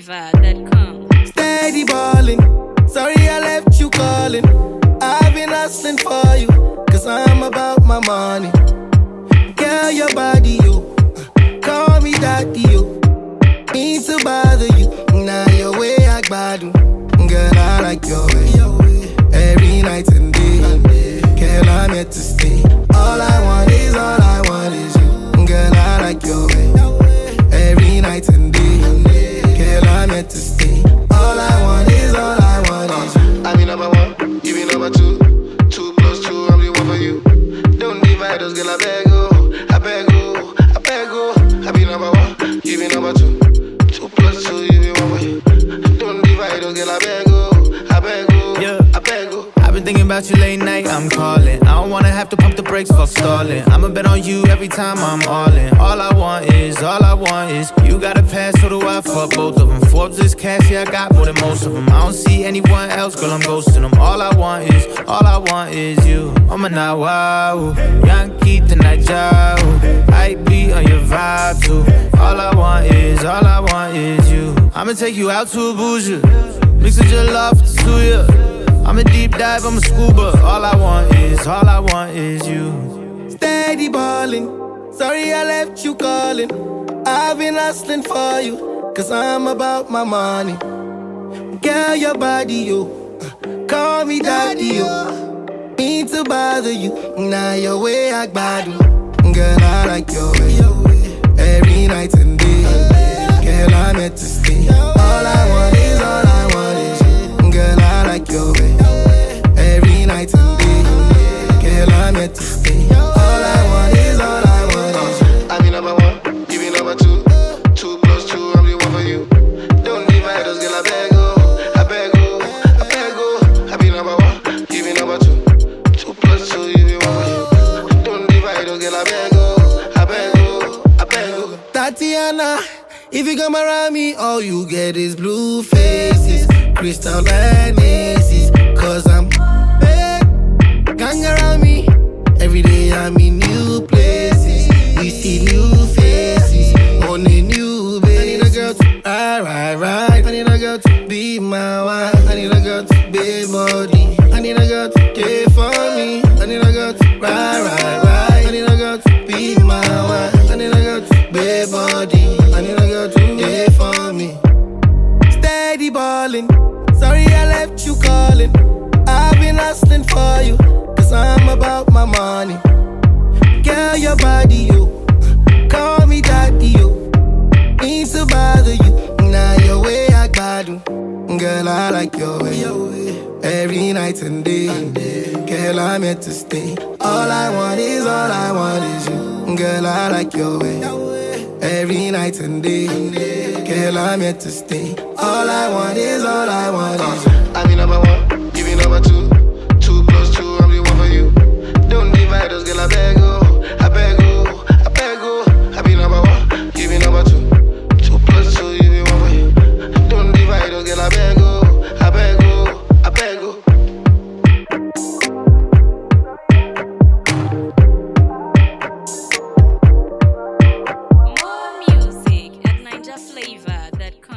NinjaFlavor.com. Steady ballin', sorry I left you calling. I've been hustling for you, cause I'm about my money. Girl, your body, yo, call me daddy, yo. Need to bother you, now your way I gbadu. Girl, I like your way, every night and day. Girl, I'm here to stay. All I want is you. Girl, I like your way, every night and day. Girl, I'm here to stay. All I want is you. I be number one, you be number two. 2 plus 2, I'm the one for you. Don't divide us, girl, I beg you. I beg you, I beg you. I be number one, you be number two. 2 plus 2, you be one for you. Don't divide us, girl, I beg you. I beg you, Yeah. I beg you. I've been thinking about you late night, I'm calling. I don't wanna have to pump the brakes, fuck stalling. I'ma bet on you every time I'm all in. All I want is you got a pass, so do I, fuck both of them. Forbes is cash, yeah, I got more than most of them. I don't see anyone else, girl, I'm ghosting them. All I want is you. I'm a Nawahu, Yankee to Najahu. I be on your vibe too. All I want is you. I'ma take you out to Abuja, mix with your love to suya. I'm a deep dive, I'm a scuba. All I want is you. Steady ballin', sorry I left you calling. I've been hustling for you, cause I'm about my money. Girl, your body, yo, call me daddy, yo. Need to bother you, now your way I gbadu. Girl, I like your way, every night and day. Girl, I'm here to stay. All I want is you. Girl, I like your way, every night and day. Girl, I'm here to stay. All I want is you. I be number one, you be number two. 2 plus 2, I'm the one for you. Don't divide us, girl, I beg you. I beg you, I beg you. I be number one, you be number two. 2 plus 2, you be one for you. Don't divide us, girl, I beg you. I beg you, I beg you. Tatiana, if you come around me, all you get is blue faces, crystal and aces. Cause I'm bad, gang around me. Every day I'm in new places. We see new faces on a new base. I need a girl to ride. I need a girl to be my wife. I need a girl to be body. I need a girl to care for me. I need a girl to ride. I need a girl to be my wife. I need a girl to be body. I need a girl to care for me. Steady ballin', sorry I left you calling. I've been hustling for you, cause I'm about my money. Girl, your body, yo, call me daddy, yo. Need to bother you, now your way I gbadu. Girl, I like your way, every night and day. Girl, I'm here to stay. All I want is you. Girl, I like your way, every night and day. Girl, I'm here to stay. All I want is you. I be number one, you be number two. 2 plus 2, I'm the one for you. Don't divide us, girl, I beg you. I beg you, I beg you. I be number one, you be number two. 2 plus 2, you be one for you. Don't divide us, girl, I beg you. I beg you, I beg you. More music at NinjaFlavor.com.